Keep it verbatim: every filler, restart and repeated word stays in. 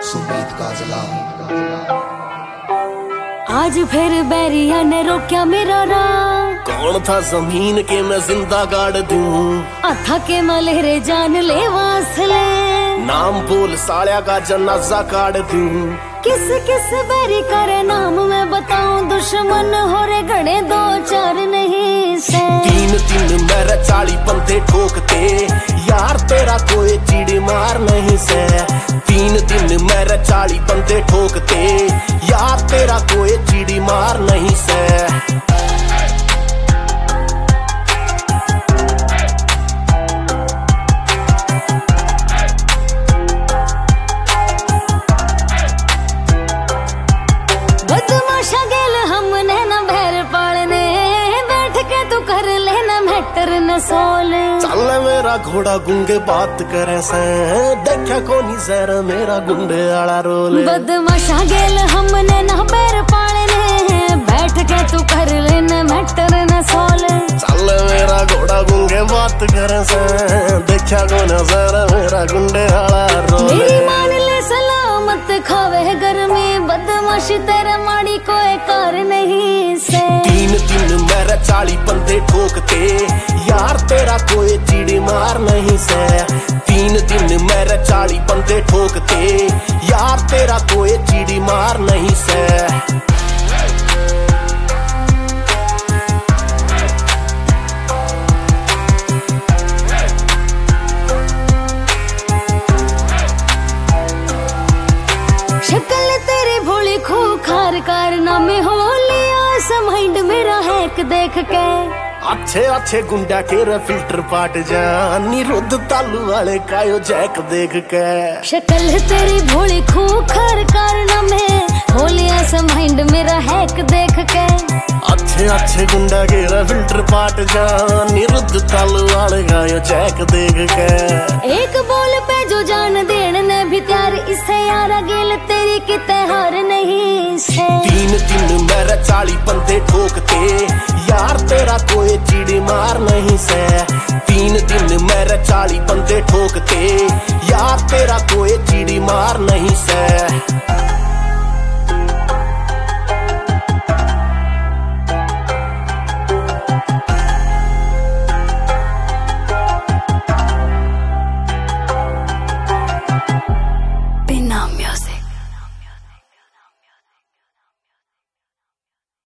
सुमीत काजला। आज फिर बैरिया ने रोक्या मेरा राह। कौन था जमीन के मैं जिंदा गाड़ दूं, अथा के मलेरे जान ले वासले। नाम बोल सालिया का जनाजा काट दूं। किस किस बैरी करे नाम मैं बताऊं, दुश्मन हो रे घड़े दो चार नहीं से। तीन तीन मेरे चाली बंदे ठोकते, यार तेरा कोई चिड़ी मार नहीं से। तीन तीन मेरे चाली बंदे ठोकते, यार तेरा कोई चिड़ी मार नहीं से। बदमाशा गेल हमने न भैर पालने, बैठ के तू कर लेना मैटर न सोले। चल मेरा घोड़ा गुंगे बात करे से, देखा कोनी जर मेरा गुंडे आला रोले। बदमाशा गेल हमने न भैर पालने, बैठ के तू कर लेना मैटर न सोले। चल मेरा घोड़ा गुंगे बात करे से, देखा कोनी जर मेरा गुंडे आला रोले। मेरी मान ले सलामत खावे गर्मी, बदमाशी तेरे माड़ी कोई कार नहीं से। तीन तीन मेरे चाली बंदे ठोकते, यार तेरा कोई चिड़ी मार नहीं से। तीन तीन मेरे चाली बंदे ठोकते, यार तेरा कोई चिड़ी मार नहीं से। शक्ल तेरी भोली खूखार कारनामे हो लिया समाइंड मेरा हैक देख के। अच्छे अच्छे गुंडा के रे फिल्टर पाट जा, निरुद्ध तालू वाले कायो जैक देख के। शक्ल तेरी भोली खूखार कारनामे हो लिया समाइंड मेरा हैक देख के। अच्छे अच्छे गुंडा के रे फिल्टर पाट जा, निरुद्ध तालू वाले कायो जैक देख के। एक बोल पे जो जान देने ने भी त्यार, इसे यारा गेल तेरी किते हार नहीं से। तीन तीन मेरे चाली बंदे ठोकते, यार तेरा कोई चिड़ी मार नहीं से। तीन तीन मेरे चाली बंदे ठोकते, यार तेरा कोई चिड़ी मार नहीं से।